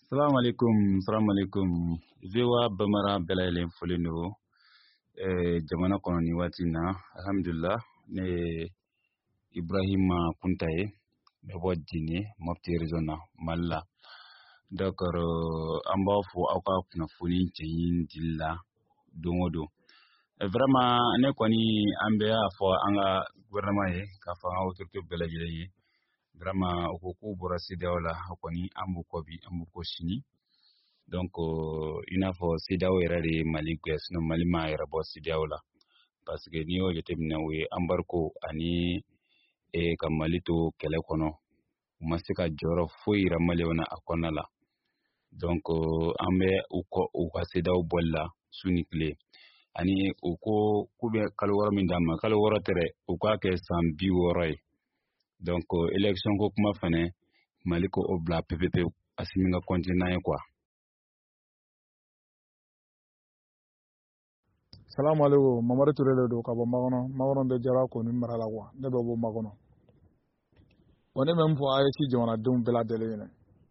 Salam alaikum. Zewa bamara belaylen folino jamana kono ni wati na alhamdulillah ne Ibrahima Kuntaye be bodine mofti rezona malla dakar amba fu aka kuna funi tin dilla domodo vraiment ne koni ambe afo anga gouvernement ye ka fa autorité belaylen vraiment ko bora sidawla koni ambu ko sini donc ina fo CEDEAO yɛrɛ de Mali gɛn sinon Mali ma yɛrɛ bɔ CEDEAO la parce que n'i y'o jateminɛ o ye embargo ani ka Mali to kɛlɛ kɔnɔ u ma se ka jɔyɔrɔ foyi yira Maliyɛnw na a kɔnɔna la donc an bɛ u ka CEDEAO bɔli la su ni tile ani u ko k'u bɛ kalo wɔɔrɔ min d'a ma kalo wɔɔrɔ tɛ dɛ u k'a kɛ san 60 ye donc élection ko kuma fɛnɛ Mali ko o bila pepepewu Assimi ka continuer n'a ye quoi. Salam alaikum, Mamadu Touré le do ka bɔ Makɔnɔ bɛ Jara ko ni mara la quoi ne bɛ bɔ Makɔnɔ. Bon ne bɛ min fɔ AES jamanadenw bɛɛ lajɛlen ɲɛna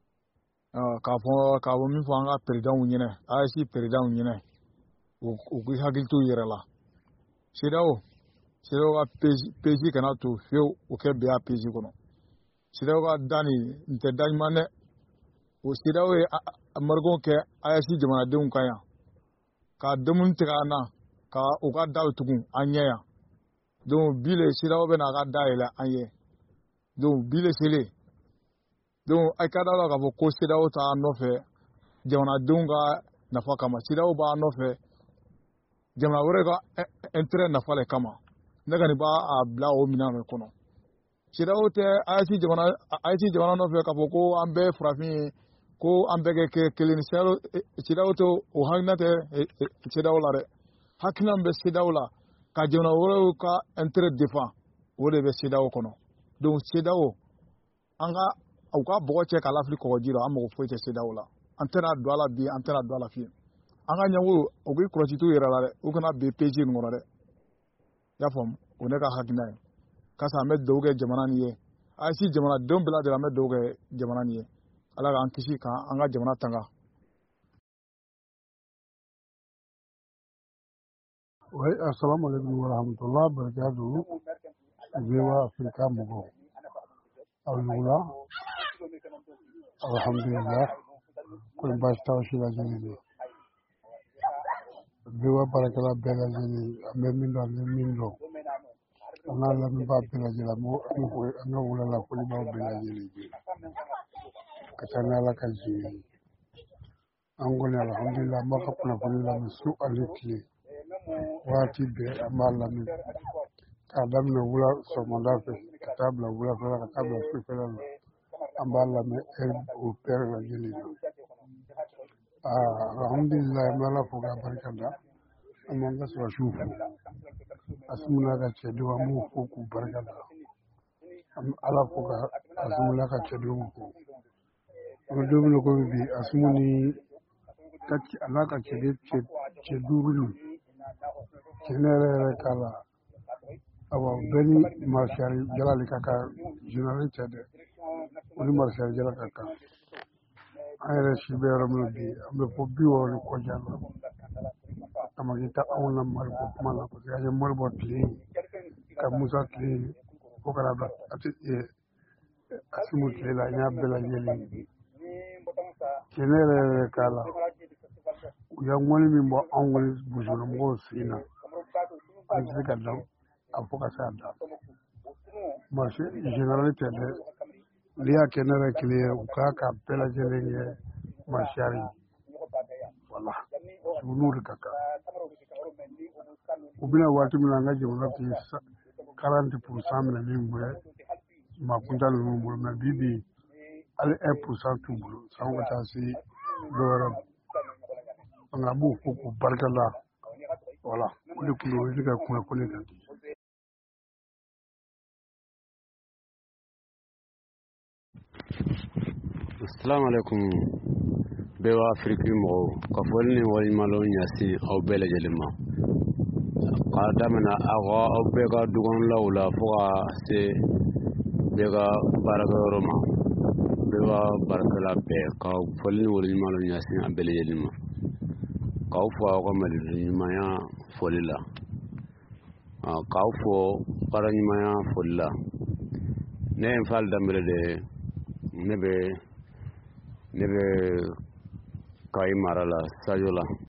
k'a fɔ min fɔ an ka présidentw ɲɛna AES présidentw ɲɛna u k'i hakili t'u yɛrɛ la. CEDEAO ka PJ kana to fiyewu o kɛ bɛɛ PJ kɔnɔ. CEDEAO ka da nin tɛ da ɲuman dɛ. O CEDEAO ye embargo kɛ AES jamanadenw kan yan ka dumuni tigɛ an na ka u ka daw tugun an ɲɛ yan donc bi le CEDEAO bɛ n'a ka da yɛlɛ an ye donc bi le selen donc a ka da la k'a fɔ ko CEDEAO t'a nɔfɛ jamanadenw ka nafa kama CEDEAO b'a nɔfɛ jamana wɛrɛ ka intérêt nafa le kama ne kɔni b'a bila o minɛn de kɔnɔ CEDEAO tɛ AES jamana nɔfɛ k'a fɔ ko an bɛɛ farafin ye ko an bɛɛ kɛ kelen ni CEDEAO tɛ o hakilina tɛ CEDEAO la dɛ hakilina bɛ CEDEAO la ka jamana wɛrɛw ka intérêt défend o de bɛ CEDEAO kɔnɔ donc CEDEAO u ka bɔgɔ cɛ k'a lafili kɔgɔji la an mago foyi tɛ CEDEAO la an tɛna don a la bi an tɛna don a la fiyewu an ka ɲɛmɔgɔw u k'i kɔlɔsi t'u yɛrɛ la dɛ u kana bin PJ nin kɔnɔ dɛ i y'a faamu o ne ka hakilina ye kasa an bɛ dugawu kɛ jamana nin ye AES jamanadenw bɛɛ lajɛlen an bɛ dugawu kɛ jamana nin ye Ala k'an kisi k'an ka jamana tanga. Oui, assalamu alaikum wa rahmatullahi wa barakatuh. Zewa Afrika mɔgɔw aw wula alhamdulillah kɔni baasi t'aw si lajɛlen ye Zewa baarakɛla bɛɛ lajɛlen an bɛ min dɔn an bɛ min dɔn an n'a lamɛnbaa bɛɛ lajɛlen an ka wula la foli b'aw bɛɛ lajɛlen ye ka taa ni Ala ka jigin ye an kɔni alhamdulillah an b'a ka kunnafoni lamɛn su ani tile waati bɛɛ an b'a lamɛn k'a daminɛ wula sɔgɔmada fɛ ka taa bila wulafɛla ka taa bila sufɛla la an b'a lamɛn o bɛɛ lajɛlen na alhamdulillah an bɛ Ala fo k'a barika da an b'an ka sɔrɔsiw fo Assimi n'a ka cɛdenw an b'u fo k'u barika da an bɛ Ala fo ka Assimi n'a ka cɛdenw fo an bɛ don min na komi bi Assimi ni a n'a ka cɛ duuru nin cɛ ne yɛrɛ k'a la awɔ bɛɛ ni Marshal Jala de ka kan général tɛ dɛ o ni Marshal Jala ka kan an yɛrɛ si bɛ yɔrɔ min na bi an bɛ fɔ 60 ni kɔdiya la a ma kɛ anw na Mali ko kuma la parce que an ye Moribo tile ka Musa tile fo ka na bila Assimi tile la an y'a bɛɛ lajɛlen cɛ ne yɛrɛ k'a la u ye ŋɔni min bɔ anw ŋɔni burusikɔnɔmɔgɔw sen na an tɛ se ka dan a fɔ ka se a dan Marshal général tɛ dɛ n'i y'a kɛ ne yɛrɛ kelen ye u k'a ka bɛɛ lajɛlen kɛ Marshal ye voilà n'u de ka kan u bɛna waati min na an ka jamana tun ye 40% minɛ min bɛ maakunta ninnu bolo mais bi hali 1% t'u bolo sango ka taa se dɔ wɛrɛ ma donc an b'u fo k'u barika da voilà o de tun ye ka kunnafoni kan di. Assalamu alaikum bɛɛ wa Afriki mɔgɔw ka foli ni waleɲumandɔn ɲɛsin aw bɛɛ lajɛlen ma k'a daminɛ aw bɛɛ ka dukɔnɔlaw la fo ka se bɛɛ ka baarakɛyɔrɔ ma bɛɛ barikala bɛɛ ka fɔli ni waleɲuman dɔ ɲɛsin a bɛɛ lajɛlen ma k'aw fɔ aw ka maliɲumanya fɔli la k'aw fɔ baaraɲumanya fɔli la ne ye n fali daminɛ de ne bɛ Kayi mara la Sajo la